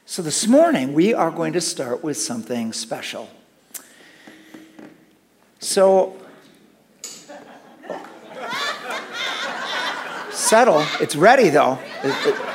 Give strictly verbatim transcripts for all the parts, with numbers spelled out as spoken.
So this morning, we are going to start with something special. So, settle. It's ready, though. It, it,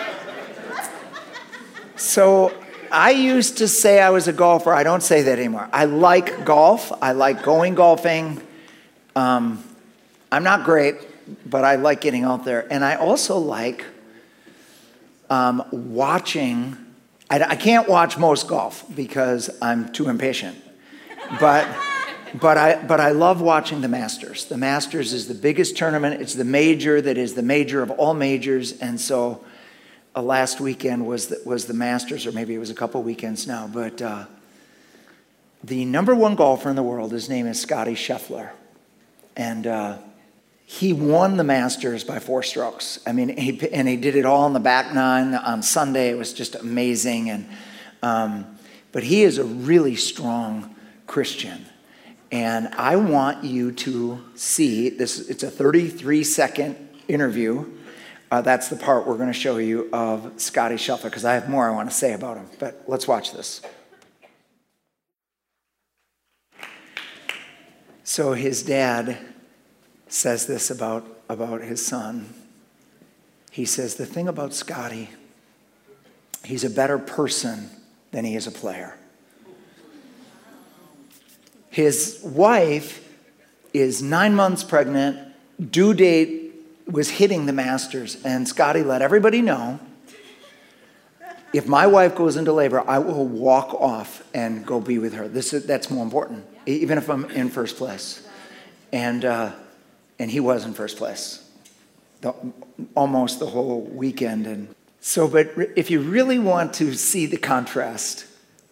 so, I used to say I was a golfer. I don't say that anymore. I like golf. I like going golfing. Um, I'm not great, but I like getting out there. And I also like um, watching. I, I can't watch most golf because I'm too impatient. But but I but I love watching the Masters. The Masters is the biggest tournament. It's the major that is the major of all majors. And so uh, last weekend was the, was the Masters, or maybe it was a couple weekends now. But uh, the number one golfer in the world, his name is Scottie Scheffler. And uh, he won the Masters by four strokes. I mean, he, and he did it all in the back nine on Sunday. It was just amazing. And um, but he is a really strong Christian. And I want you to see this. It's a thirty-three second interview. Uh, that's the part we're going to show you of Scottie Scheffler, because I have more I want to say about him. But let's watch this. So his dad says this about, about his son. He says, the thing about Scottie, he's a better person than he is a player. His wife is nine months pregnant, due date was hitting the Masters, and Scottie let everybody know, if my wife goes into labor, I will walk off and go be with her. This is, that's more important, even if I'm in first place. And uh, and he was in first place, the, almost the whole weekend. And so, but if you really want to see the contrast,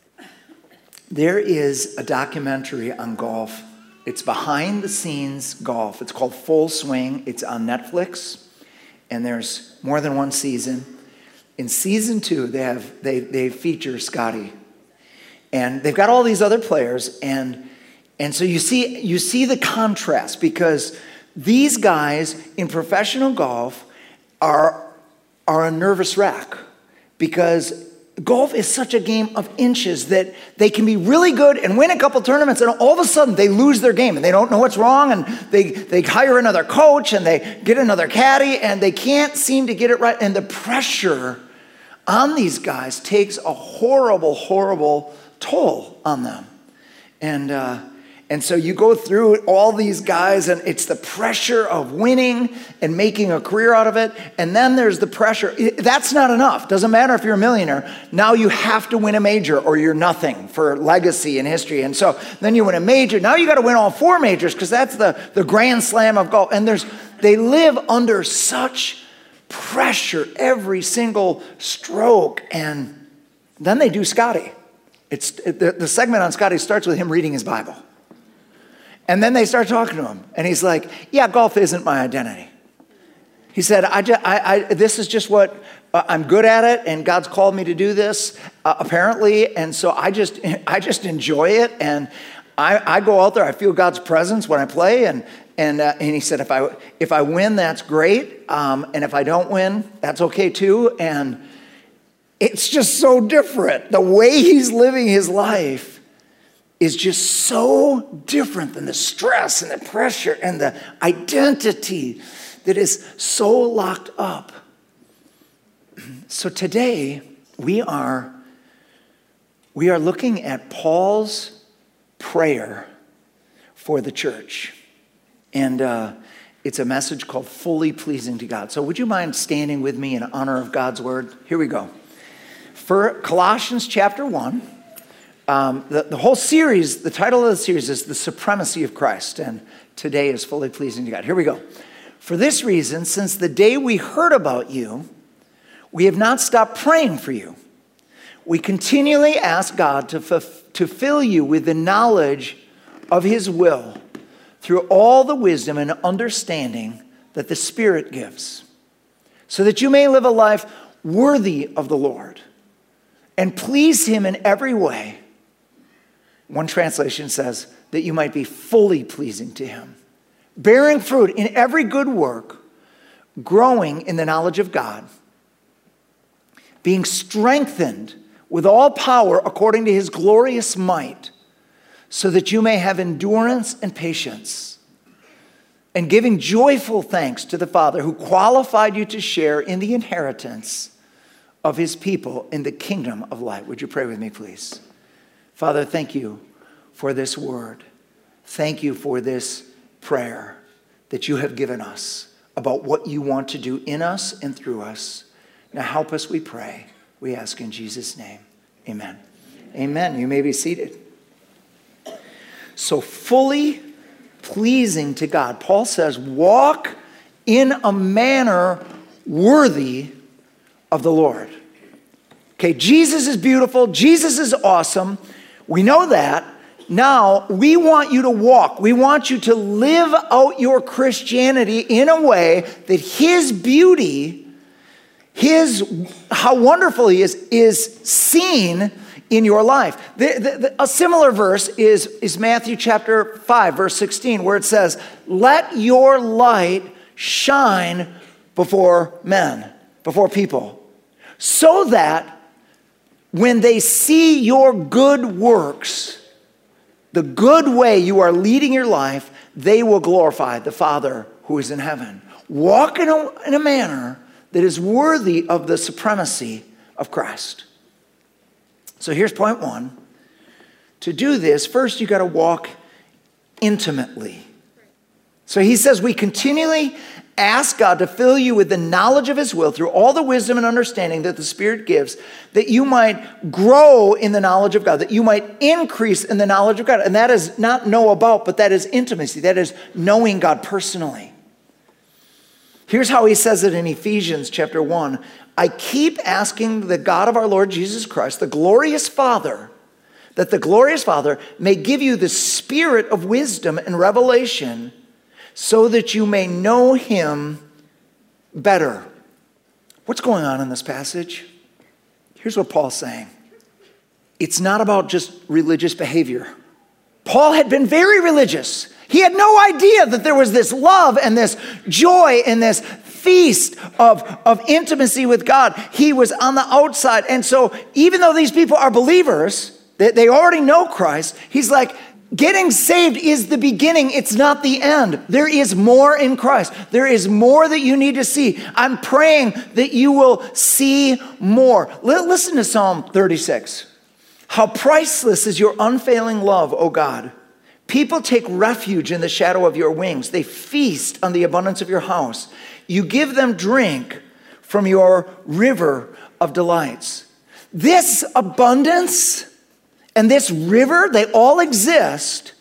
there is a documentary on golf. It's behind the scenes golf. It's called Full Swing. It's on Netflix, and there's more than one season. In season two, they have they they feature Scottie, and they've got all these other players, and and so you see you see the contrast, because these guys in professional golf are are a nervous wreck, because golf is such a game of inches that they can be really good and win a couple tournaments, and all of a sudden they lose their game and they don't know what's wrong, and they, they hire another coach and they get another caddy and they can't seem to get it right. And the pressure on these guys takes a horrible, horrible toll on them. And uh, and so you go through all these guys, and it's the pressure of winning and making a career out of it. And then there's the pressure. That's not enough. Doesn't matter if you're a millionaire. Now you have to win a major or you're nothing for legacy and history. And so then you win a major. Now you got to win all four majors, because that's the, the grand slam of golf. And there's they live under such pressure every single stroke. And then they do Scottie. It's the, the segment on Scottie starts with him reading his Bible. And then they start talking to him. And he's like, yeah, golf isn't my identity. He said, I, just, I, I this is just what, uh, I'm good at it, and God's called me to do this, uh, apparently. And so I just I just enjoy it. And I, I go out there, I feel God's presence when I play. And and uh, and he said, if I if I win, that's great. Um, and if I don't win, that's okay too. And it's just so different. The way he's living his life is just so different than the stress and the pressure and the identity that is so locked up. So today we are we are looking at Paul's prayer for the church, and uh, it's a message called "Fully Pleasing to God." So would you mind standing with me in honor of God's word? Here we go. For Colossians chapter one. Um, the, the whole series, the title of the series is The Supremacy of Christ, and today is Fully Pleasing to God. Here we go. For this reason, since the day we heard about you, we have not stopped praying for you. We continually ask God to, f- to fill you with the knowledge of his will through all the wisdom and understanding that the Spirit gives, so that you may live a life worthy of the Lord and please him in every way. One translation says that you might be fully pleasing to him, bearing fruit in every good work, growing in the knowledge of God, being strengthened with all power according to his glorious might, so that you may have endurance and patience, and giving joyful thanks to the Father who qualified you to share in the inheritance of his people in the kingdom of light. Would you pray with me, please? Father, thank you for this word. Thank you for this prayer that you have given us about what you want to do in us and through us. Now help us, we pray. We ask in Jesus' name. Amen. Amen. You may be seated. So fully pleasing to God. Paul says, walk in a manner worthy of the Lord. Okay, Jesus is beautiful. Jesus is awesome. We know that. Now, we want you to walk. We want you to live out your Christianity in a way that his beauty, his, how wonderful he is, is seen in your life. The, the, the, a similar verse is, is Matthew chapter five, verse sixteen, where it says, let your light shine before men, before people, so that when they see your good works, the good way you are leading your life, they will glorify the Father who is in heaven. Walk in a, in a manner that is worthy of the supremacy of Christ. So here's point one. To do this, first you got to walk intimately. So he says we continually ask God to fill you with the knowledge of his will through all the wisdom and understanding that the Spirit gives, that you might grow in the knowledge of God, that you might increase in the knowledge of God. And that is not know about, but that is intimacy. That is knowing God personally. Here's how he says it in Ephesians chapter one. I keep asking the God of our Lord Jesus Christ, the glorious Father, that the glorious Father may give you the spirit of wisdom and revelation so that you may know him better. What's going on in this passage? Here's what Paul's saying. It's not about just religious behavior. Paul had been very religious. He had no idea that there was this love and this joy and this feast of, of intimacy with God. He was on the outside. And so even though these people are believers, they, they already know Christ, he's like, getting saved is the beginning. It's not the end. There is more in Christ. There is more that you need to see. I'm praying that you will see more. L- listen to Psalm thirty-six. How priceless is your unfailing love, O God. People take refuge in the shadow of your wings. They feast on the abundance of your house. You give them drink from your river of delights. This abundance and this river, they all exist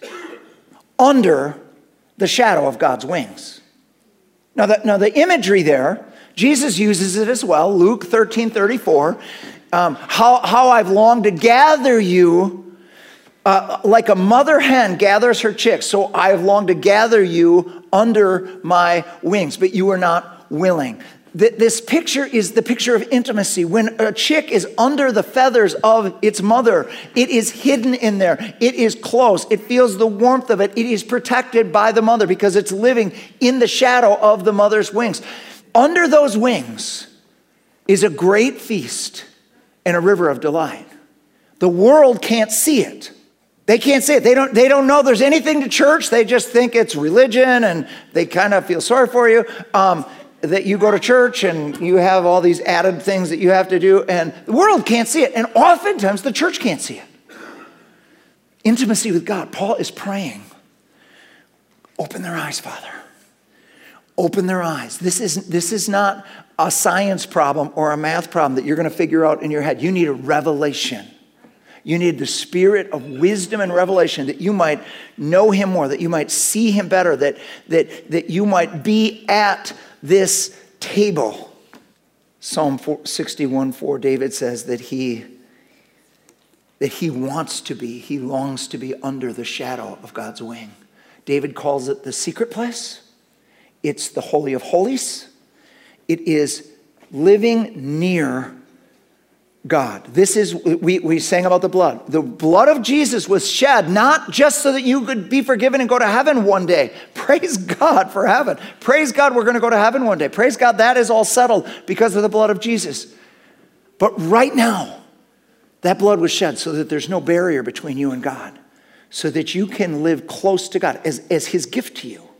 under the shadow of God's wings. Now, the, now the imagery there, Jesus uses it as well. Luke thirteen thirty-four. Um, how, how I've longed to gather you Uh, like a mother hen gathers her chicks, so I have longed to gather you under my wings, but you are not willing. Th- this picture is the picture of intimacy. When a chick is under the feathers of its mother, it is hidden in there. It is close. It feels the warmth of it. It is protected by the mother because it's living in the shadow of the mother's wings. Under those wings is a great feast and a river of delight. The world can't see it. They can't see it. They don't, they don't know there's anything to church. They just think it's religion and they kind of feel sorry for you. Um, that you go to church and you have all these added things that you have to do and the world can't see it. And oftentimes the church can't see it. Intimacy with God. Paul is praying. Open their eyes, Father. Open their eyes. This is, this is not a science problem or a math problem that you're going to figure out in your head. You need a revelation. You need the spirit of wisdom and revelation that you might know him more, that you might see him better, that, that, that you might be at this table. Psalm sixty-one four, David says that he, that he wants to be, he longs to be under the shadow of God's wing. David calls it the secret place. It's the Holy of Holies. It is living near God. This is, we, we sang about the blood. The blood of Jesus was shed not just so that you could be forgiven and go to heaven one day. Praise God for heaven. Praise God we're going to go to heaven one day. Praise God that is all settled because of the blood of Jesus. But right now, That blood was shed so that there's no barrier between you and God, so that you can live close to God as, as his gift to you.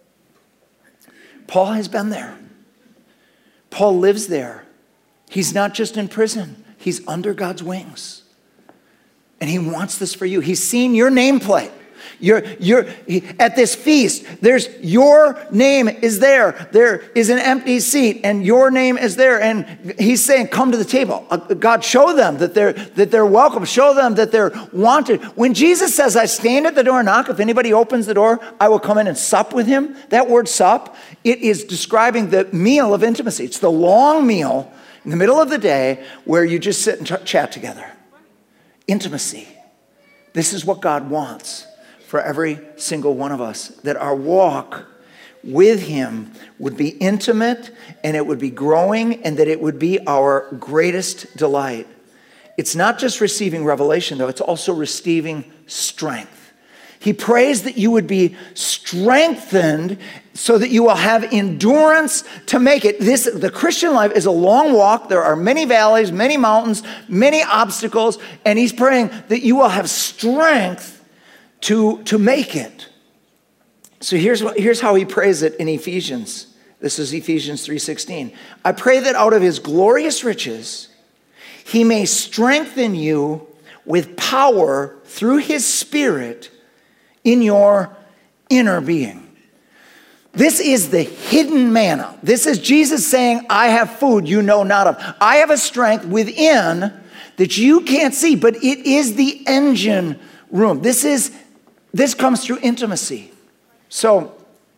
Paul has been there. Paul lives there. He's not just in prison. He's under God's wings. And he wants this for you. He's seen your nameplate. You're, you're, at this feast, there's your name is there. There is an empty seat and your name is there. And he's saying, come to the table. God, show them that they're, that they're welcome. Show them that they're wanted. When Jesus says, I stand at the door and knock, if anybody opens the door, I will come in and sup with him. That word sup, it is describing the meal of intimacy. It's the long meal in the middle of the day where you just sit and ch- chat together. Intimacy. This is what God wants for every single one of us, that our walk with him would be intimate and it would be growing and that it would be our greatest delight. It's not just receiving revelation, though. It's also receiving strength. He prays that you would be strengthened so that you will have endurance to make it. This, the Christian life is a long walk. There are many valleys, many mountains, many obstacles, and he's praying that you will have strength to, to make it. So here's, what, here's how he prays it in Ephesians. This is Ephesians three sixteen. I pray that out of his glorious riches, he may strengthen you with power through his Spirit in your inner being. This is the hidden manna. This is Jesus saying, I have food you know not of. I have a strength within that you can't see, but it is the engine room. This is This comes through intimacy. So,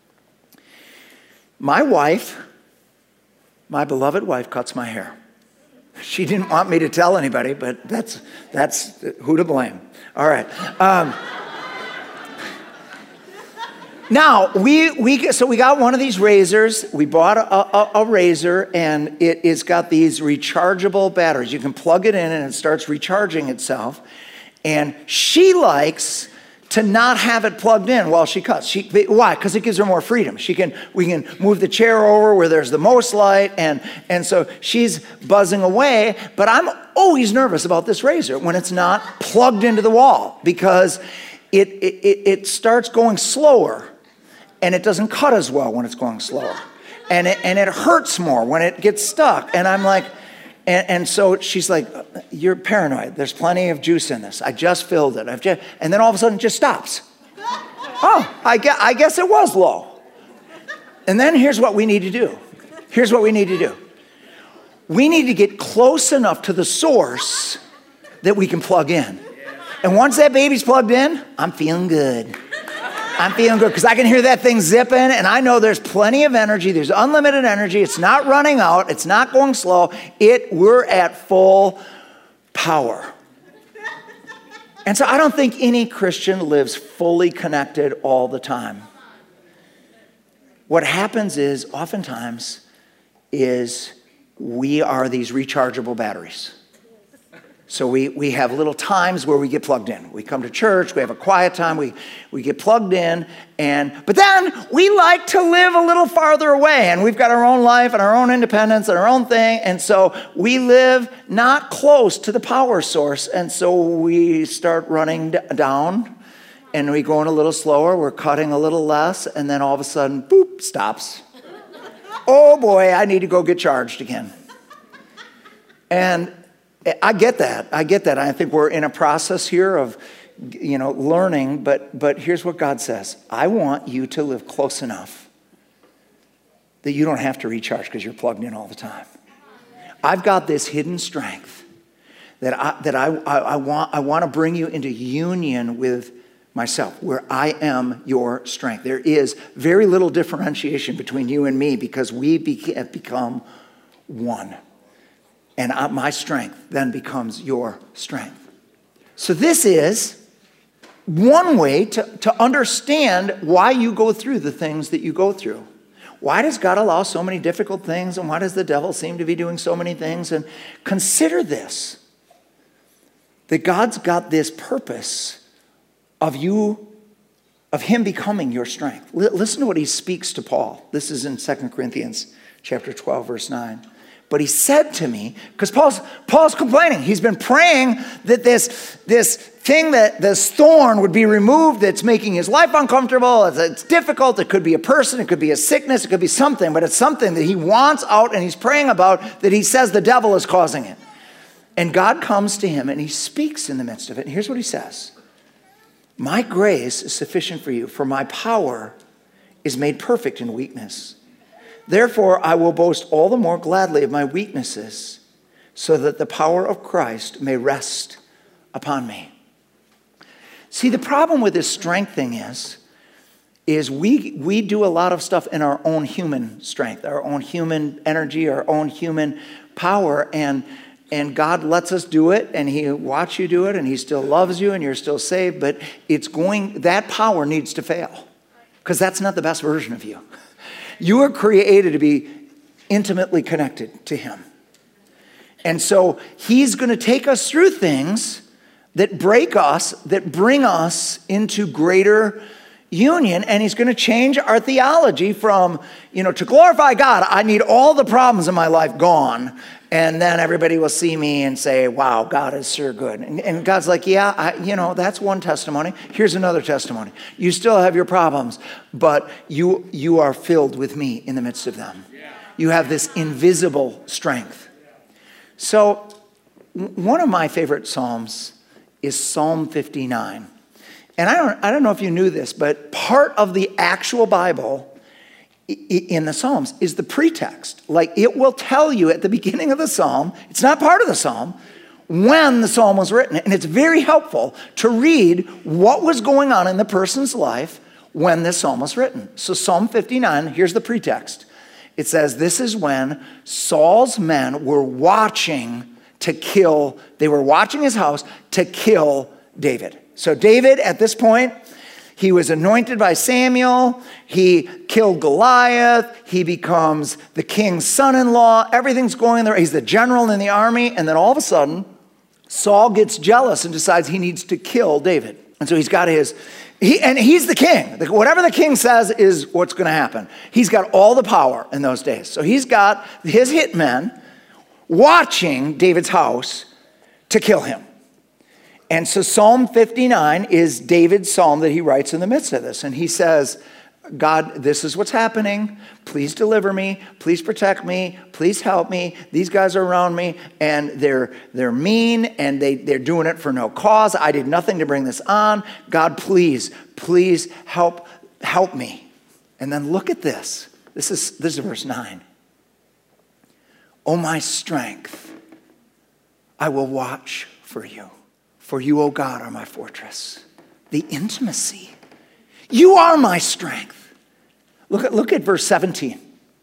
my wife, my beloved wife, cuts my hair. She didn't want me to tell anybody, but that's that's who to blame. All right. Um, now we we so we got one of these razors. We bought a, a, a razor, and it, it's got these rechargeable batteries. You can plug it in, and it starts recharging itself. And she likes to not have it plugged in while she cuts. She, why? Because it gives her more freedom. She can, we can move the chair over where there's the most light, and, and so she's buzzing away, but I'm always nervous about this razor when it's not plugged into the wall, because it, it, it starts going slower, and it doesn't cut as well when it's going slower. And it, and it hurts more when it gets stuck, and I'm like, And, and so she's like, you're paranoid. There's plenty of juice in this. I just filled it. I've just, and then all of a sudden it just stops. Oh, I guess, I guess it was low. And then here's what we need to do. Here's what we need to do. We need to get close enough to the source that we can plug in. And once that baby's plugged in, I'm feeling good. I'm feeling good because I can hear that thing zipping, and I know there's plenty of energy. There's unlimited energy. It's not running out. It's not going slow. It we're at full power. And so I don't think any Christian lives fully connected all the time. What happens is oftentimes is we are these rechargeable batteries. So we, we have little times where we get plugged in. We come to church, we have a quiet time, we, we get plugged in, and but then we like to live a little farther away, and we've got our own life and our own independence and our own thing, and so we live not close to the power source, and so we start running d- down, and we going a little slower, we're cutting a little less, and then all of a sudden, boop, stops. Oh boy, I need to go get charged again. And I get that. I get that. I think we're in a process here of, you know, learning, but but here's what God says. I want you to live close enough that you don't have to recharge because you're plugged in all the time. I've got this hidden strength that I that I, I, I want I want to bring you into union with myself, where I am your strength. There is very little differentiation between you and me because we be, have become one. And my strength then becomes your strength. So this is one way to, to understand why you go through the things that you go through. Why does God allow so many difficult things? And why does the devil seem to be doing so many things? And consider this, that God's got this purpose of you, of him becoming your strength. L- listen to what he speaks to Paul. This is in Second Corinthians chapter twelve, verse nine. But he said to me, because Paul's, Paul's complaining. He's been praying that this, this thing, that this thorn would be removed that's making his life uncomfortable. It's, it's difficult. It could be a person. It could be a sickness. It could be something. But it's something that he wants out and he's praying about that he says the devil is causing it. And God comes to him and he speaks in the midst of it. And here's what he says. My grace is sufficient for you, for my power is made perfect in weakness. Therefore, I will boast all the more gladly of my weaknesses, so that the power of Christ may rest upon me. See, the problem with this strength thing is, is we, we do a lot of stuff in our own human strength, our own human energy, our own human power, and, and God lets us do it, and he watches you do it, and he still loves you, and you're still saved, but it's going, that power needs to fail, because that's not the best version of you. You were created to be intimately connected to him. And so he's going to take us through things that break us, that bring us into greater union. And he's going to change our theology from, you know, to glorify God, I need all the problems in my life gone. And then everybody will see me and say, wow, God is sure good. And, and God's like, yeah, I, you know, that's one testimony. Here's another testimony. You still have your problems, but you, you are filled with me in the midst of them. You have this invisible strength. So one of my favorite Psalms is Psalm fifty-nine. And I don't, I don't know if you knew this, but part of the actual Bible in the Psalms is the pretext. Like, it will tell you at the beginning of the Psalm, it's not part of the Psalm, when the Psalm was written. And it's very helpful to read what was going on in the person's life when this Psalm was written. So Psalm fifty-nine, here's the pretext. It says, this is when Saul's men were watching to kill, they were watching his house to kill David. So David, at this point, he was anointed by Samuel. He killed Goliath. He becomes the king's son-in-law. Everything's going there. He's the general in the army. And then all of a sudden, Saul gets jealous and decides he needs to kill David. And so he's got his, he, and he's the king. Whatever the king says is what's going to happen. He's got all the power in those days. So he's got his hitmen watching David's house to kill him. And so Psalm fifty-nine is David's psalm that he writes in the midst of this. And he says, God, this is what's happening. Please deliver me. Please protect me. Please help me. These guys are around me, and they're they're mean, and they, they're doing it for no cause. I did nothing to bring this on. God, please, please help, help me. And then look at this. This is, this is verse nine. O my strength, I will watch for you. For you, O God, are my fortress. The intimacy. You are my strength. Look at, look at verse seventeen.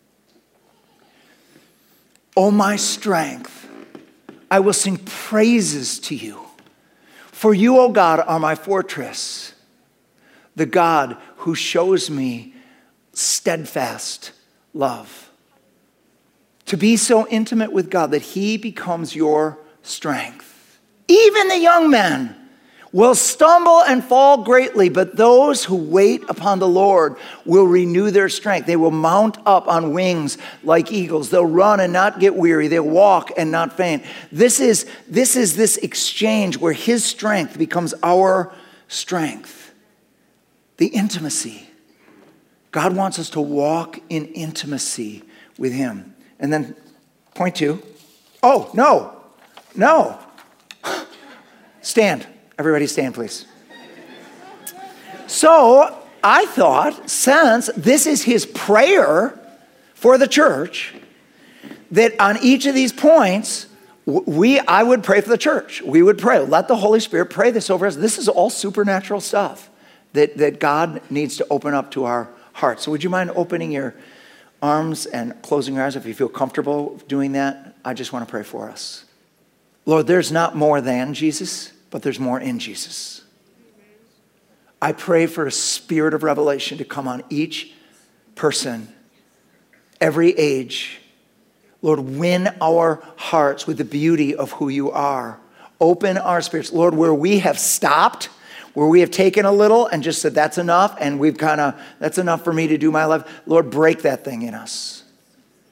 O my strength, I will sing praises to you. For you, O God, are my fortress. The God who shows me steadfast love. To be so intimate with God that he becomes your strength. Even the young men will stumble and fall greatly, but those who wait upon the Lord will renew their strength. They will mount up on wings like eagles. They'll run and not get weary. They'll walk and not faint. This is, this is this exchange where his strength becomes our strength. The intimacy. God wants us to walk in intimacy with him. And then point two. Oh, no, no. Stand. Everybody stand, please. So I thought, since this is his prayer for the church, that on each of these points, we I would pray for the church. We would pray. Let the Holy Spirit pray this over us. This is all supernatural stuff that, that God needs to open up to our hearts. So would you mind opening your arms and closing your eyes if you feel comfortable doing that? I just want to pray for us. Lord, there's not more than Jesus, but there's more in Jesus. I pray for a spirit of revelation to come on each person, every age. Lord, win our hearts with the beauty of who you are. Open our spirits. Lord, where we have stopped, where we have taken a little and just said, that's enough, and we've kind of, that's enough for me to do my life. Lord, break that thing in us.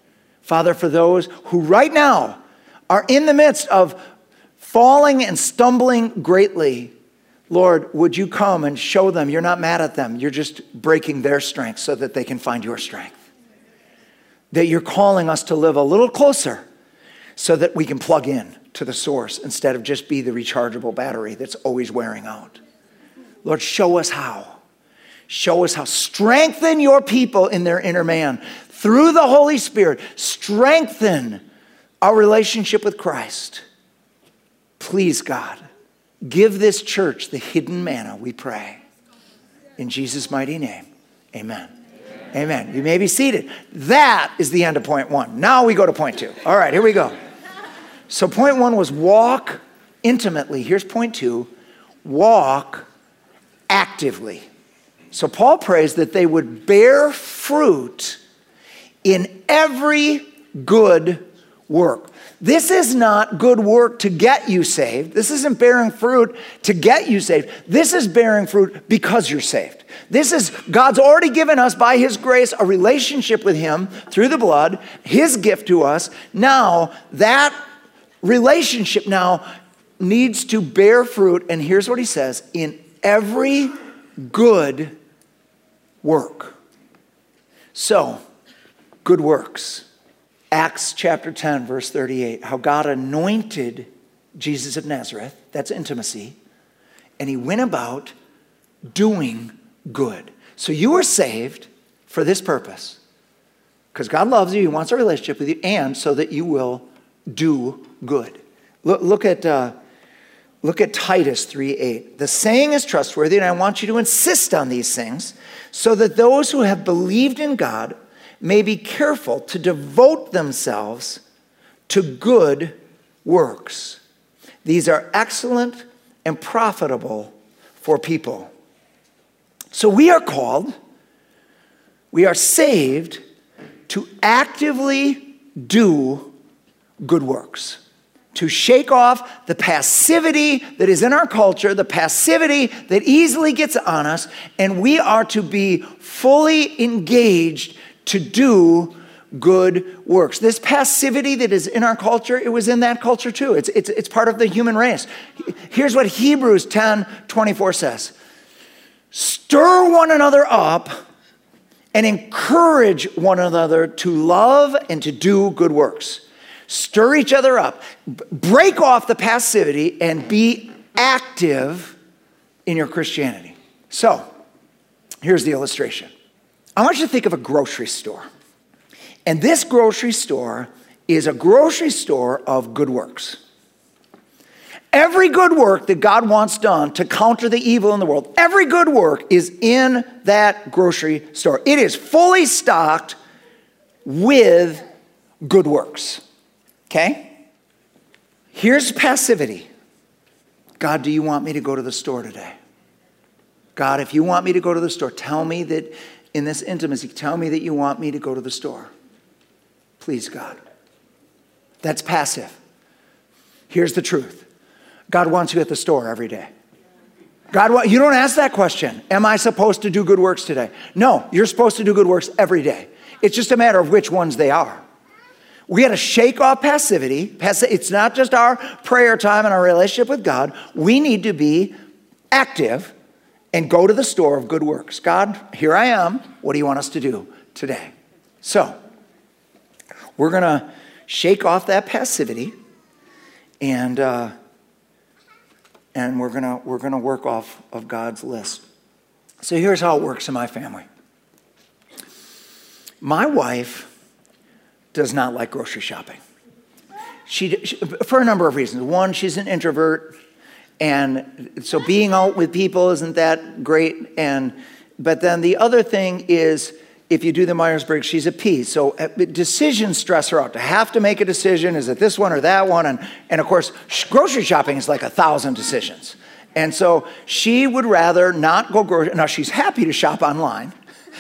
Father, for those who right now are in the midst of falling and stumbling greatly, Lord, would you come and show them you're not mad at them. You're just breaking their strength so that they can find your strength. That you're calling us to live a little closer so that we can plug in to the source instead of just be the rechargeable battery that's always wearing out. Lord, show us how. Show us how. Strengthen your people in their inner man. Through the Holy Spirit, strengthen our relationship with Christ. Please, God, give this church the hidden manna, we pray. In Jesus' mighty name, amen. Amen. Amen. You may be seated. That is the end of point one. Now we go to point two. All right, here we go. So point one was walk intimately. Here's point two, walk actively. So Paul prays that they would bear fruit in every good work. This is not good work to get you saved. This isn't bearing fruit to get you saved. This is bearing fruit because you're saved. This is, God's already given us by his grace a relationship with him through the blood, his gift to us. Now, that relationship now needs to bear fruit. And here's what he says, in every good work. So, good works. Acts chapter ten, verse thirty-eight, how God anointed Jesus of Nazareth, that's intimacy, and he went about doing good. So you were saved for this purpose, because God loves you, he wants a relationship with you, and so that you will do good. Look, look at uh, look at Titus three eight. The saying is trustworthy, and I want you to insist on these things, so that those who have believed in God may be careful to devote themselves to good works. These are excellent and profitable for people. So we are called, we are saved to actively do good works. To shake off the passivity that is in our culture, the passivity that easily gets on us, and we are to be fully engaged to do good works. This passivity that is in our culture, it was in that culture too. It's, it's, it's part of the human race. Here's what Hebrews ten twenty-four says. Stir one another up and encourage one another to love and to do good works. Stir each other up. Break off the passivity and be active in your Christianity. So, here's the illustration. I want you to think of a grocery store. And this grocery store is a grocery store of good works. Every good work that God wants done to counter the evil in the world, every good work is in that grocery store. It is fully stocked with good works. Okay? Here's passivity. God, do you want me to go to the store today? God, if you want me to go to the store, tell me that in this intimacy, tell me that you want me to go to the store. Please, God. That's passive. Here's the truth. God wants you at the store every day. God, you don't ask that question. Am I supposed to do good works today? No, you're supposed to do good works every day. It's just a matter of which ones they are. We got to shake off passivity. It's not just our prayer time and our relationship with God. We need to be active and go to the store of good works. God, here I am. What do you want us to do today? So, we're going to shake off that passivity, and uh, and we're going to we're going to work off of God's list. So here's how it works in my family. My wife does not like grocery shopping. She, she for a number of reasons. One, she's an introvert. And so being out with people isn't that great. And but then the other thing is, if you do the Myers-Briggs, she's a P. So decisions stress her out. To have to make a decision, is it this one or that one? And, and of course, grocery shopping is like a thousand decisions. And so she would rather not go grocery. Now, she's happy to shop online.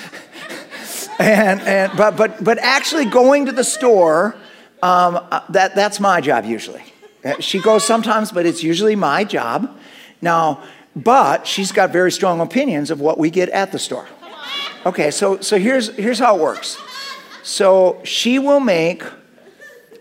and and but but but actually going to the store, um, that that's my job usually. She goes sometimes, but it's usually my job. Now, but she's got very strong opinions of what we get at the store. Okay, so so here's here's how it works. So she will make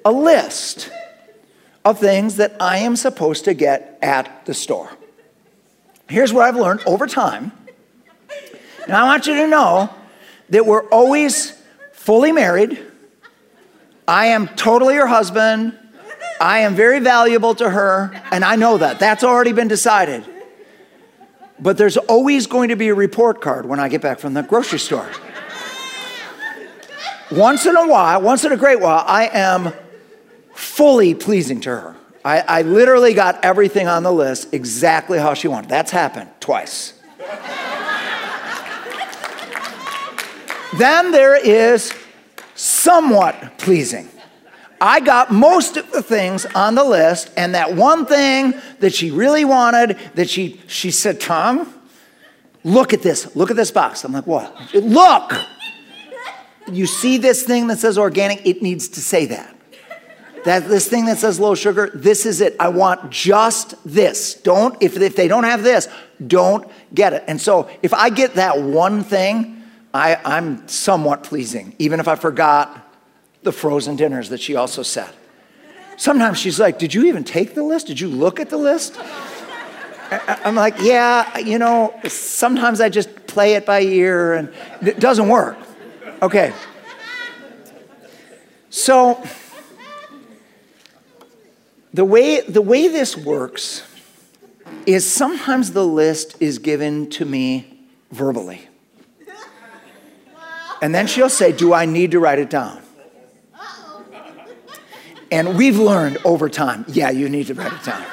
a list of things that I am supposed to get at the store. Here's what I've learned over time. And I want you to know that we're always fully married. I am totally her husband. I am very valuable to her, and I know that. That's already been decided. But there's always going to be a report card when I get back from the grocery store. Once in a while, once in a great while, I am fully pleasing to her. I, I literally got everything on the list exactly how she wanted. That's happened twice. Then there is somewhat pleasing. I got most of the things on the list, and that one thing that she really wanted, that she, she said, Tom, look at this. Look at this box. I'm like, what? Look! You see this thing that says organic? It needs to say that. That this thing that says low sugar, this is it. I want just this. Don't, if, if they don't have this, don't get it. And so if I get that one thing, I, I'm somewhat pleasing, even if I forgot the frozen dinners that she also said. Sometimes she's like, did you even take the list? Did you look at the list? I'm like, yeah, you know, sometimes I just play it by ear and it doesn't work. Okay. So the way, the way this works is sometimes the list is given to me verbally. And then she'll say, do I need to write it down? And we've learned over time, yeah, you need to write it down.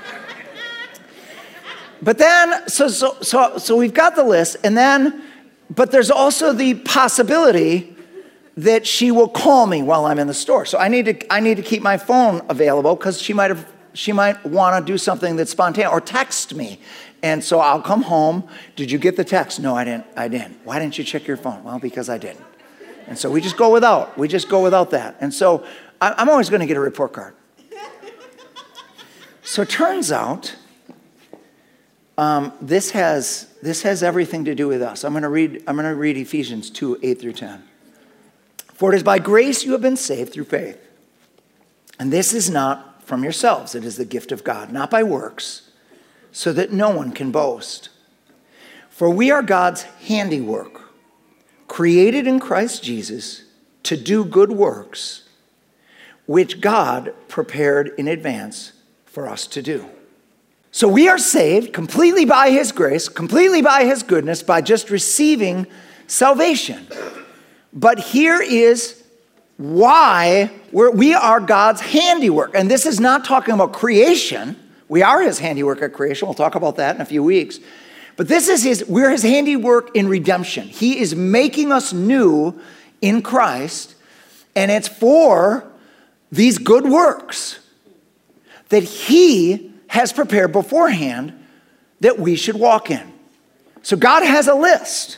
But then, so so so so we've got the list, and then, but there's also the possibility that she will call me while I'm in the store. So I need to I need to keep my phone available because she might have she might want to do something that's spontaneous or text me. And so I'll come home. Did you get the text? No, I didn't. I didn't. Why didn't you check your phone? Well, because I didn't. And so we just go without. We just go without that. And so I'm always going to get a report card. So it turns out um, this has this has everything to do with us. I'm going to read I'm going to read Ephesians two, eight through ten. For it is by grace you have been saved through faith. And this is not from yourselves. It is the gift of God, not by works, so that no one can boast. For we are God's handiwork, created in Christ Jesus to do good works, which God prepared in advance for us to do. So we are saved completely by his grace, completely by his goodness, by just receiving salvation. But here is why we're, we are God's handiwork. And this is not talking about creation. We are his handiwork at creation. We'll talk about that in a few weeks. But this is his, we're his handiwork in redemption. He is making us new in Christ, and it's for these good works that he has prepared beforehand that we should walk in. So God has a list.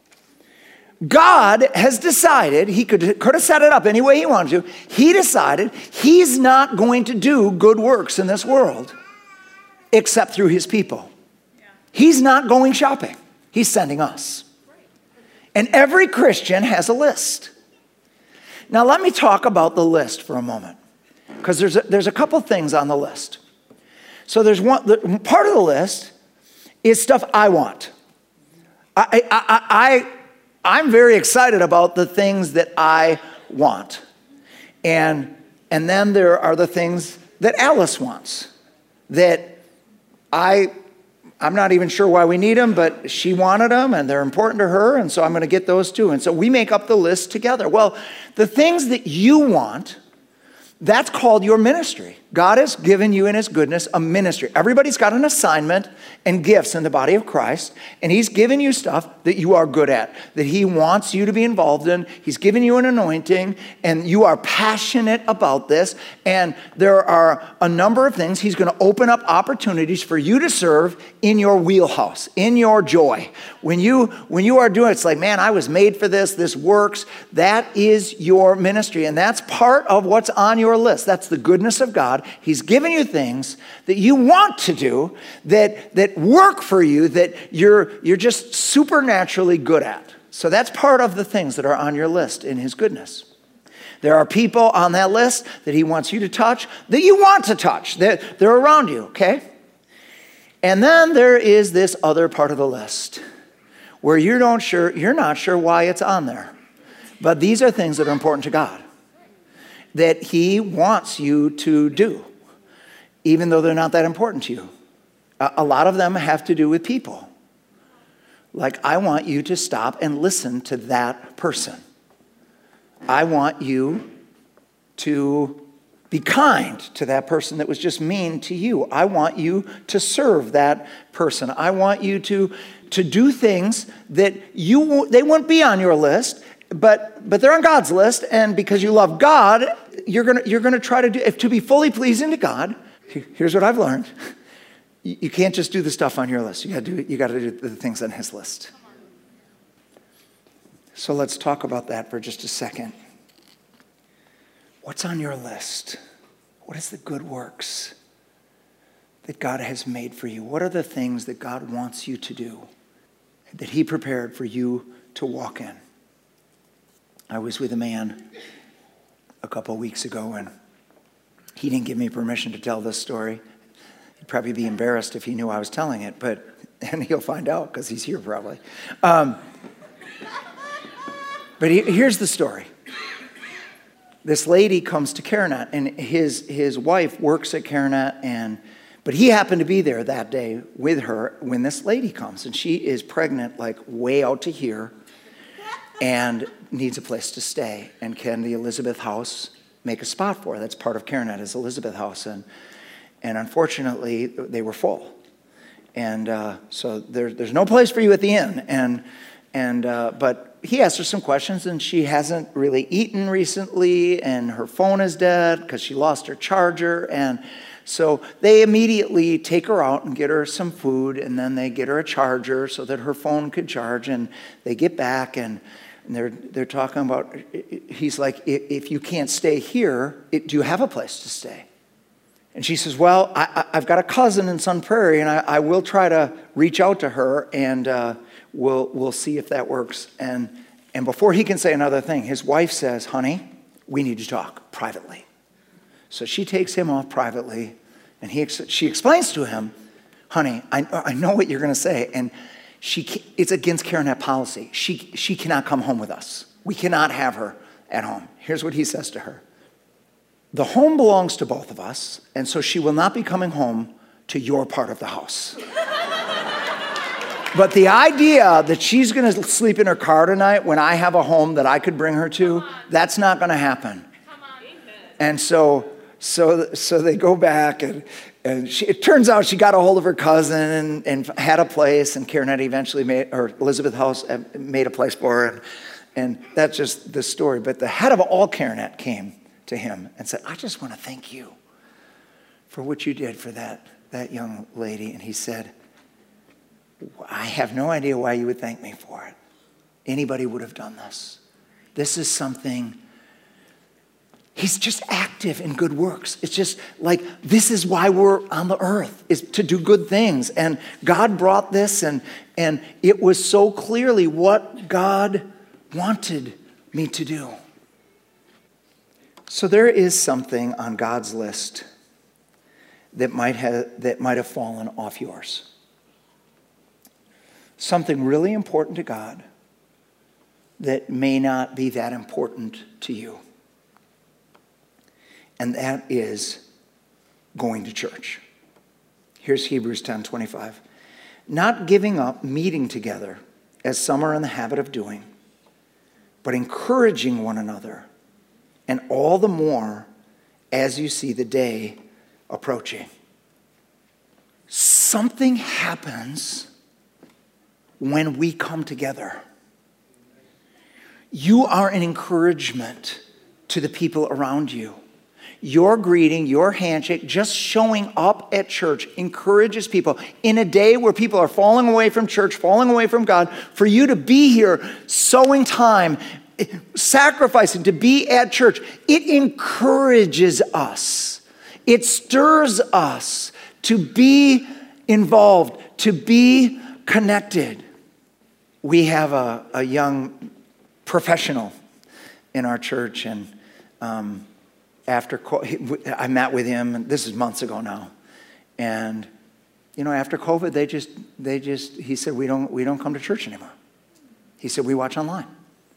God has decided, he could, could have set it up any way he wanted to. He decided he's not going to do good works in this world except through his people. He's not going shopping. He's sending us. And every Christian has a list. Now let me talk about the list for a moment, because there's a, there's a couple things on the list. So there's one the, part of the list is stuff I want. I, I, I, I, I'm very excited about the things that I want. And, and then there are the things that Alice wants that I, I'm not even sure why we need them, but she wanted them and they're important to her. And so I'm going to get those too. And so we make up the list together. Well, the things that you want, that's called your ministry. God has given you in his goodness a ministry. Everybody's got an assignment and gifts in the body of Christ, and he's given you stuff that you are good at, that he wants you to be involved in. He's given you an anointing, and you are passionate about this, and there are a number of things. He's going to open up opportunities for you to serve in your wheelhouse, in your joy. When you, when you are doing it, it's like, man, I was made for this. This works. That is your ministry, and that's part of what's on your list. That's the goodness of God. He's given you things that you want to do, that, that work for you, that you're, you're just supernaturally good at. So that's part of the things that are on your list in his goodness. There are people on that list that he wants you to touch, that you want to touch. They're, they're around you, okay? And then there is this other part of the list where you don't sure, you're not sure why it's on there. But these are things that are important to God, that he wants you to do, even though they're not that important to you. A, a lot of them have to do with people. Like, I want you to stop and listen to that person. I want you to be kind to that person that was just mean to you. I want you to serve that person. I want you to, to do things that you they wouldn't be on your list, but but they're on God's list. And because you love God, you're gonna you're gonna try to do if to be fully pleasing to God. Here's what I've learned: you, you can't just do the stuff on your list. You got to do you got to do the things on His list. So let's talk about that for just a second. What's on your list? What is the good works that God has made for you? What are the things that God wants you to do, that he prepared for you to walk in? I was with a man a couple weeks ago, and he didn't give me permission to tell this story. He'd probably be embarrassed if he knew I was telling it, but and he'll find out because he's here probably. Um, but he, here's the story. This lady comes to CareNet, and his his wife works at CareNet, and but he happened to be there that day with her when this lady comes, and she is pregnant, like way out to here, and needs a place to stay. And can the Elizabeth House make a spot for her? That's part of CareNet is Elizabeth House, and and unfortunately they were full, and uh, so there, there's no place for you at the inn, and and uh, but. He asked her some questions, and she hasn't really eaten recently, and her phone is dead because she lost her charger. And so they immediately take her out and get her some food, and then they get her a charger so that her phone could charge. And they get back, and they're they're talking about, he's like, if you can't stay here, do you have a place to stay? And she says, well, I, I've got a cousin in Sun Prairie, and I, I will try to reach out to her, and uh, we'll we'll see if that works. And and before he can say another thing, his wife says, honey, we need to talk privately. So she takes him off privately, and he she explains to him, honey, I, I know what you're going to say, and she it's against CareNet policy. She she cannot come home with us. We cannot have her at home. Here's what he says to her. The home belongs to both of us, and so she will not be coming home to your part of the house. But the idea that she's going to sleep in her car tonight when I have a home that I could bring her to, that's not going to happen. And so so, so they go back, and, and she, it turns out she got a hold of her cousin and, and had a place, and CareNet eventually made, or Elizabeth House made a place for her, and, and that's just the story. But the head of all CareNet came to him and said, I just want to thank you for what you did for that, that young lady. And he said, I have no idea why you would thank me for it. Anybody would have done this. This is something, he's just active in good works. It's just like, this is why we're on the earth, is to do good things. And God brought this, and, and it was so clearly what God wanted me to do. So there is something on God's list that might have, that might have fallen off yours. Something really important to God that may not be that important to you. And that is going to church. Here's Hebrews ten twenty-five. Not giving up meeting together, as some are in the habit of doing, but encouraging one another, and all the more as you see the day approaching. Something happens when we come together. You are an encouragement to the people around you. Your greeting, your handshake, just showing up at church encourages people. In a day where people are falling away from church, falling away from God, for you to be here, sowing time, sacrificing to be at church, it encourages us. It stirs us to be involved, to be connected. We have a, a young professional in our church, and um, after I met with him, this is months ago now, and you know, after COVID, they just, they just, he said, we don't, we don't come to church anymore. He said, we watch online.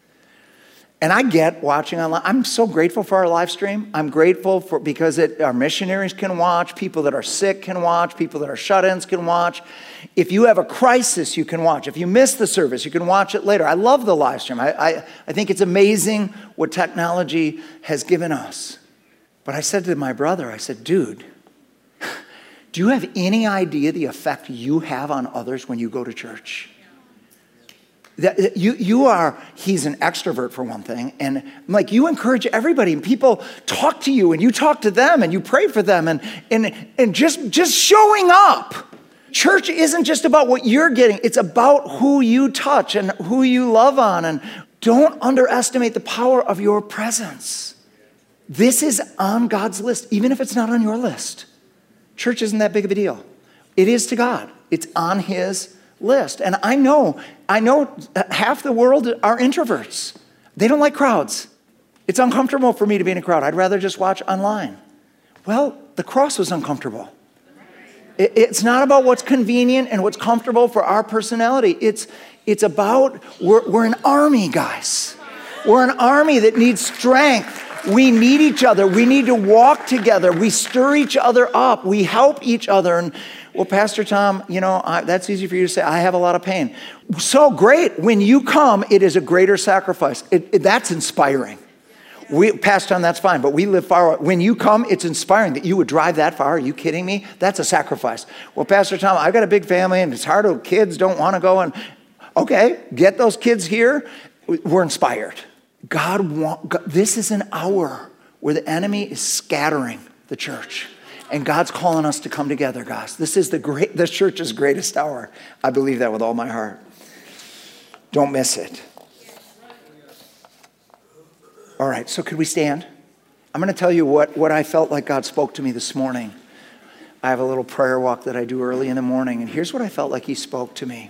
And I get watching online. I'm so grateful for our live stream. I'm grateful for, because it, our missionaries can watch, people that are sick can watch, people that are shut-ins can watch. If you have a crisis, you can watch. If you miss the service, you can watch it later. I love the live stream. I, I, I think it's amazing what technology has given us. But I said to my brother, I said, dude, do you have any idea the effect you have on others when you go to church? That you, you are, he's an extrovert for one thing, and like you encourage everybody, and people talk to you, and you talk to them, and you pray for them, and, and, and just, just showing up. Church isn't just about what you're getting, it's about who you touch and who you love on, and don't underestimate the power of your presence. This is on God's list, even if it's not on your list. Church isn't that big of a deal. It is to God. It's on his list. And I know, I know half the world are introverts. They don't like crowds. It's uncomfortable for me to be in a crowd. I'd rather just watch online. Well, the cross was uncomfortable. It's not about what's convenient and what's comfortable for our personality. It's, it's about, we're, we're an army, guys. We're an army that needs strength. We need each other. We need to walk together. We stir each other up. We help each other. And well, Pastor Tom, you know, I, that's easy for you to say. I have a lot of pain. So great. When you come, it is a greater sacrifice. It, it, that's inspiring. We, Pastor Tom, that's fine, but we live far away. When you come, it's inspiring that you would drive that far. Are you kidding me? That's a sacrifice. Well, Pastor Tom, I've got a big family, and it's hard. To, kids don't want to go. And okay, get those kids here. We're inspired. God, want, God, this is an hour where the enemy is scattering the church. And God's calling us to come together, guys. This is the great, the church's greatest hour. I believe that with all my heart. Don't miss it. All right, so could we stand? I'm going to tell you what, what I felt like God spoke to me this morning. I have a little prayer walk that I do early in the morning, and here's what I felt like he spoke to me.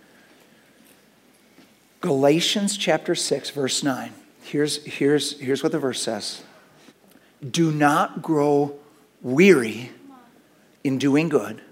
Galatians chapter six, verse nine. Here's, here's, here's what the verse says. Do not grow weary in doing good,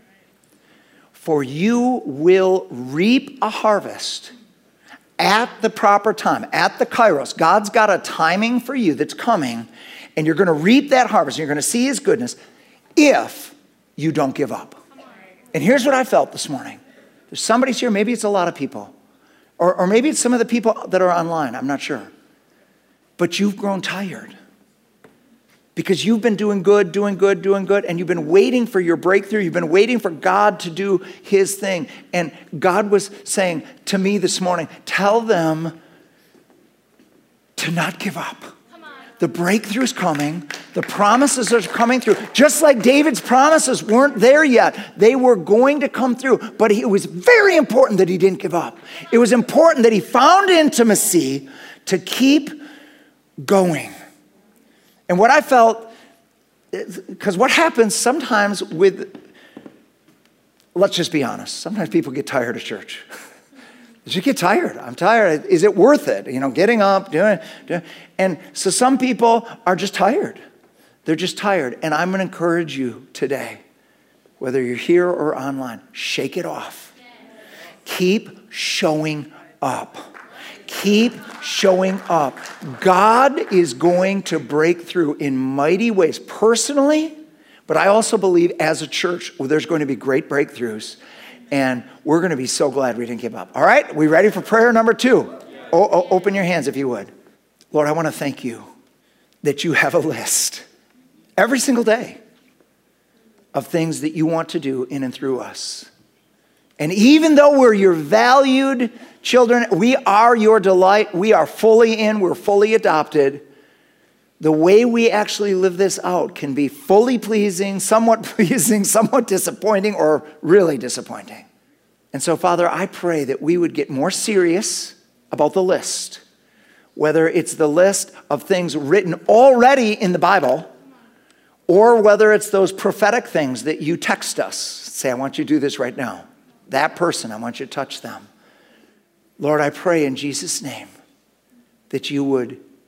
for you will reap a harvest at the proper time, at the kairos. God's got a timing for you that's coming, and you're going to reap that harvest, and you're going to see his goodness if you don't give up. And here's what I felt this morning. There's somebody's here, maybe it's a lot of people, or, or maybe it's some of the people that are online, I'm not sure. But you've grown tired because you've been doing good, doing good, doing good, and you've been waiting for your breakthrough. You've been waiting for God to do his thing. And God was saying to me this morning, tell them to not give up. The breakthrough is coming. The promises are coming through. Just like David's promises weren't there yet. They were going to come through. But it was very important that he didn't give up. It was important that he found intimacy to keep going. And what I felt, because what happens sometimes with, let's just be honest, sometimes people get tired of church. They just get tired. I'm tired. Is it worth it? You know, getting up, doing it. And so some people are just tired. They're just tired. And I'm going to encourage you today, whether you're here or online, shake it off. Keep showing up. Keep showing up. God is going to break through in mighty ways personally, but I also believe as a church, well, there's going to be great breakthroughs, and we're going to be so glad we didn't give up. All right, we ready for prayer number two? O- o- open your hands if you would. Lord, I want to thank you that you have a list every single day of things that you want to do in and through us. And even though we're your valued children, we are your delight, we are fully in, we're fully adopted, the way we actually live this out can be fully pleasing, somewhat pleasing, somewhat disappointing, or really disappointing. And so, Father, I pray that we would get more serious about the list, whether it's the list of things written already in the Bible, or whether it's those prophetic things that you text us. Say, I want you to do this right now. That person, I want you to touch them. Lord, I pray in Jesus' name that you would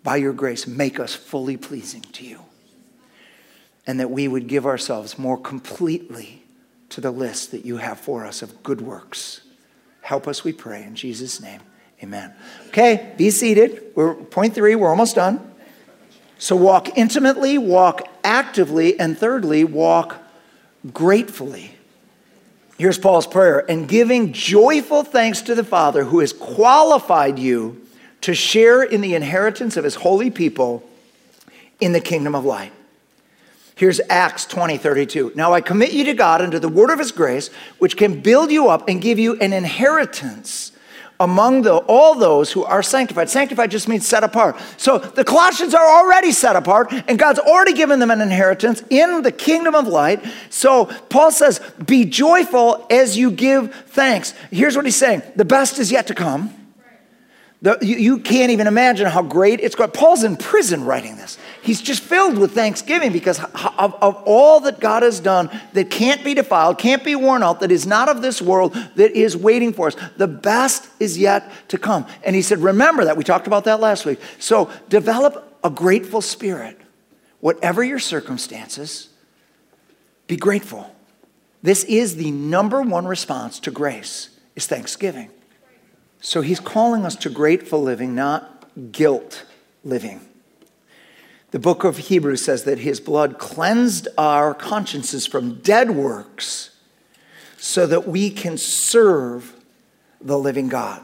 by your grace, make us fully pleasing to you. And that we would give ourselves more completely to the list that you have for us of good works. Help us, we pray, in Jesus' name. Amen. Okay, be seated. We're point three, we're almost done. So walk intimately, walk actively, and thirdly, walk gratefully. Here's Paul's prayer. And giving joyful thanks to the Father who has qualified you to share in the inheritance of his holy people in the kingdom of light. Here's Acts twenty thirty-two. Now I commit you to God and to the word of his grace, which can build you up and give you an inheritance among the, all those who are sanctified. Sanctified just means set apart. So the Colossians are already set apart, and God's already given them an inheritance in the kingdom of light. So Paul says, be joyful as you give thanks. Here's what he's saying. The best is yet to come. The, you, you can't even imagine how great it's going. Paul's in prison writing this. He's just filled with thanksgiving because of, of all that God has done that can't be defiled, can't be worn out, that is not of this world, that is waiting for us. The best is yet to come. And he said, remember that. We talked about that last week. So develop a grateful spirit. Whatever your circumstances, be grateful. This is the number one response to grace, is thanksgiving. So he's calling us to grateful living, not guilt living. The book of Hebrews says that his blood cleansed our consciences from dead works so that we can serve the living God.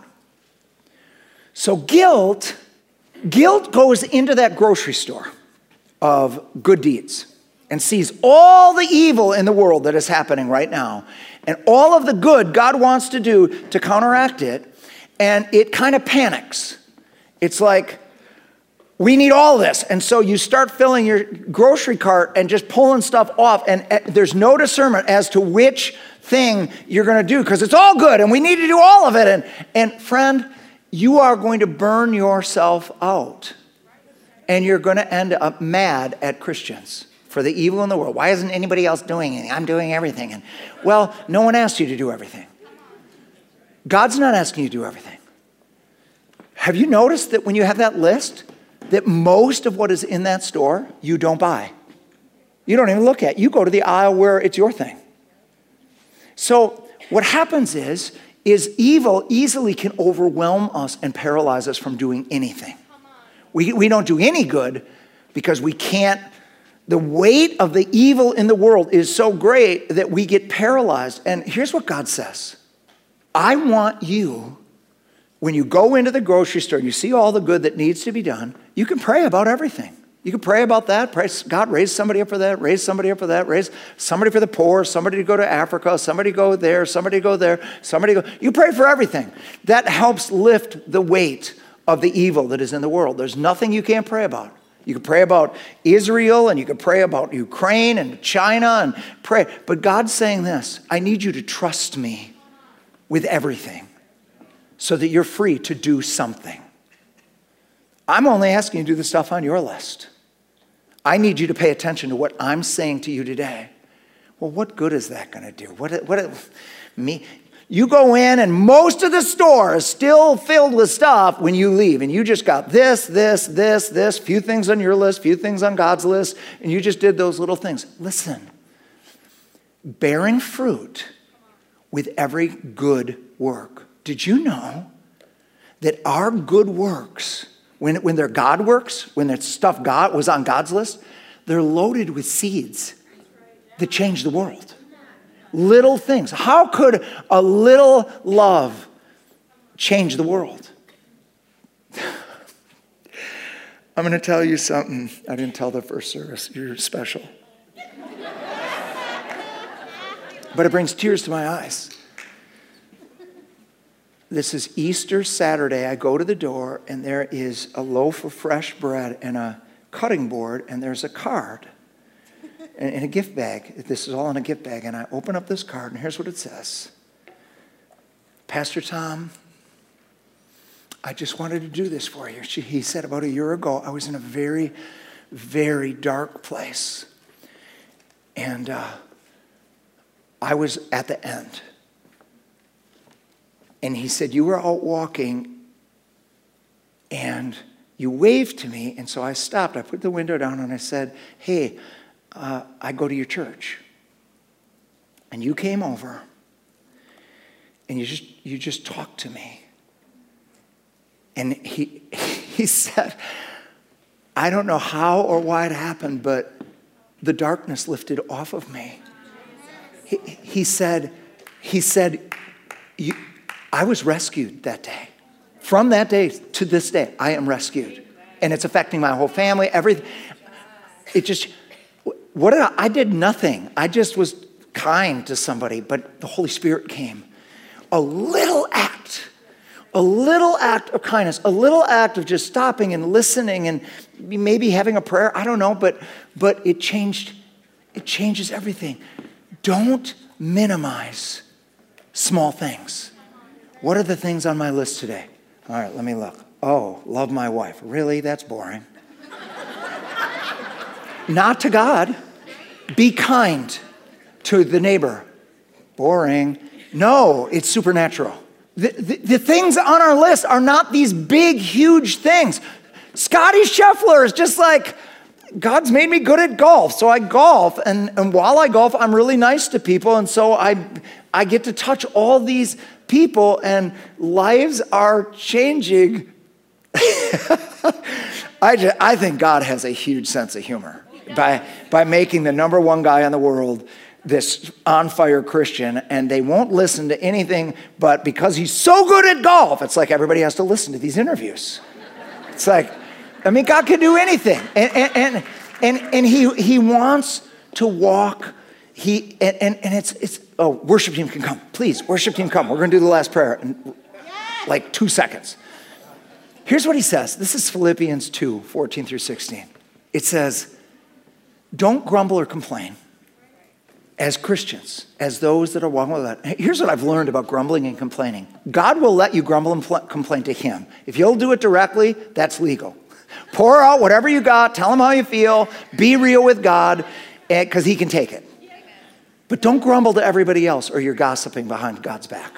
So guilt, guilt goes into that grocery store of good deeds and sees all the evil in the world that is happening right now and all of the good God wants to do to counteract it. And it kind of panics. It's like, we need all this. And so you start filling your grocery cart and just pulling stuff off. And there's no discernment as to which thing you're going to do because it's all good and we need to do all of it. And, and friend, you are going to burn yourself out. And you're going to end up mad at Christians for the evil in the world. Why isn't anybody else doing anything? I'm doing everything. And well, no one asked you to do everything. God's not asking you to do everything. Have you noticed that when you have that list, that most of what is in that store, you don't buy? You don't even look at. You go to the aisle where it's your thing. So what happens is, is evil easily can overwhelm us and paralyze us from doing anything. We, we don't do any good because we can't. The weight of the evil in the world is so great that we get paralyzed. And here's what God says. I want you, when you go into the grocery store, you see all the good that needs to be done, you can pray about everything. You can pray about that. Pray, God, raise somebody up for that. Raise somebody up for that. Raise somebody for the poor. Somebody to go to Africa. Somebody go there. Somebody go there. Somebody go. You pray for everything. That helps lift the weight of the evil that is in the world. There's nothing you can't pray about. You can pray about Israel and you can pray about Ukraine and China and pray. But God's saying this, I need you to trust me with everything so that you're free to do something. I'm only asking you to do the stuff on your list. I need you to pay attention to what I'm saying to you today. Well, what good is that going to do? What, what, me? You go in and most of the store is still filled with stuff when you leave. And you just got this, this, this, this, few things on your list, few things on God's list. And you just did those little things. Listen, bearing fruit with every good work. Did you know that our good works, when, when they're God works, when it's stuff God was on God's list, they're loaded with seeds that change the world. Little things. How could a little love change the world? I'm going to tell you something I didn't tell the first service. You're special. But it brings tears to my eyes. This is Easter Saturday. I go to the door and there is a loaf of fresh bread and a cutting board and there's a card and, and a gift bag. This is all in a gift bag. And I open up this card and here's what it says. Pastor Tom, I just wanted to do this for you. She, he said about a year ago, I was in a very, very dark place. And uh, I was at the end. And he said, you were out walking and you waved to me, and so I stopped. I put the window down and I said, hey, uh, I go to your church. And you came over and you just you just talked to me. And he he said, I don't know how or why it happened, but the darkness lifted off of me. He, he said, he said, you, I was rescued that day. From that day to this day, I am rescued. And it's affecting my whole family, everything. It just, what did I, I did nothing. I just was kind to somebody, but the Holy Spirit came. A little act, a little act of kindness, a little act of just stopping and listening and maybe having a prayer, I don't know, but but it changed, it changes everything. Don't minimize small things. What are the things on my list today? All right, let me look. Oh, love my wife. Really? That's boring. Not to God. Be kind to the neighbor. Boring. No, it's supernatural. The, the, the things on our list are not these big, huge things. Scotty Scheffler is just like, God's made me good at golf, so I golf, and, and while I golf, I'm really nice to people, and so I, I get to touch all these people, and lives are changing. I, just, I think God has a huge sense of humor by, by making the number one guy in the world this on-fire Christian, and they won't listen to anything, but because he's so good at golf, it's like everybody has to listen to these interviews. It's like, I mean, God can do anything. And and and, and, and he he wants to walk, he and, and, and it's it's oh, worship team can come. Please, worship team come. We're gonna do the last prayer in like two seconds. Here's what he says. This is Philippians two, fourteen through sixteen. It says, don't grumble or complain. As Christians, as those that are walking with God. Here's what I've learned about grumbling and complaining. God will let you grumble and pl- complain to him. If you'll do it directly, that's legal. Pour out whatever you got, tell him how you feel, be real with God, because he can take it. But don't grumble to everybody else or you're gossiping behind God's back.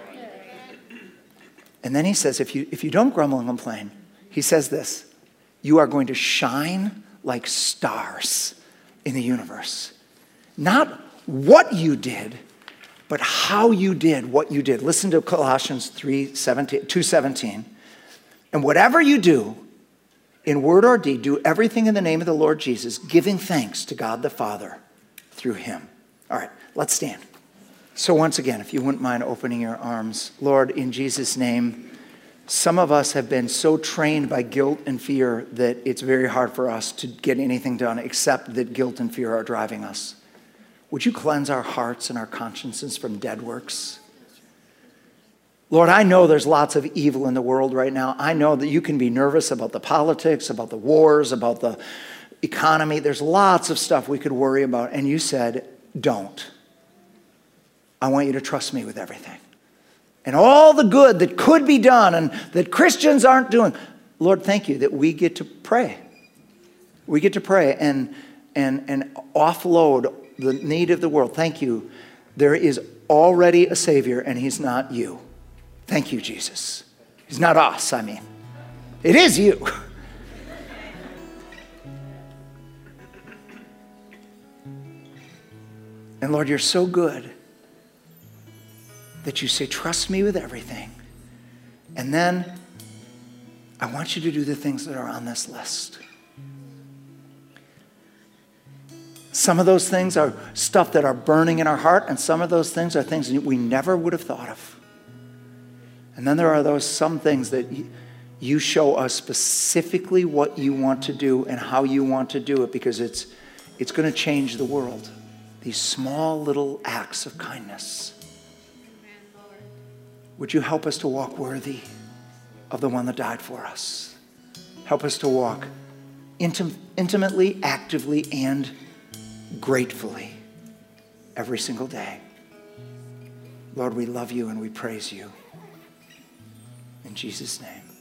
And then he says, if you, if you don't grumble and complain, he says this, you are going to shine like stars in the universe. Not what you did, but how you did what you did. Listen to Colossians two seventeen. And whatever you do, in word or deed, do everything in the name of the Lord Jesus, giving thanks to God the Father through him. All right, let's stand. So once again, if you wouldn't mind opening your arms. Lord, in Jesus' name, some of us have been so trained by guilt and fear that it's very hard for us to get anything done except that guilt and fear are driving us. Would you cleanse our hearts and our consciences from dead works? Lord, I know there's lots of evil in the world right now. I know that you can be nervous about the politics, about the wars, about the economy. There's lots of stuff we could worry about. And you said, don't. I want you to trust me with everything. And all the good that could be done and that Christians aren't doing. Lord, thank you that we get to pray. We get to pray and, and, and offload the need of the world. Thank you. There is already a Savior, and he's not you. Thank you, Jesus. He's not us, I mean. It is you. And Lord, you're so good that you say, trust me with everything. And then I want you to do the things that are on this list. Some of those things are stuff that are burning in our heart, and some of those things are things that we never would have thought of. And then there are those some things that you show us specifically what you want to do and how you want to do it, because it's it's going to change the world. These small little acts of kindness. Would you help us to walk worthy of the one that died for us? Help us to walk intim- intimately, actively, and gratefully every single day. Lord, we love you and we praise you. In Jesus' name.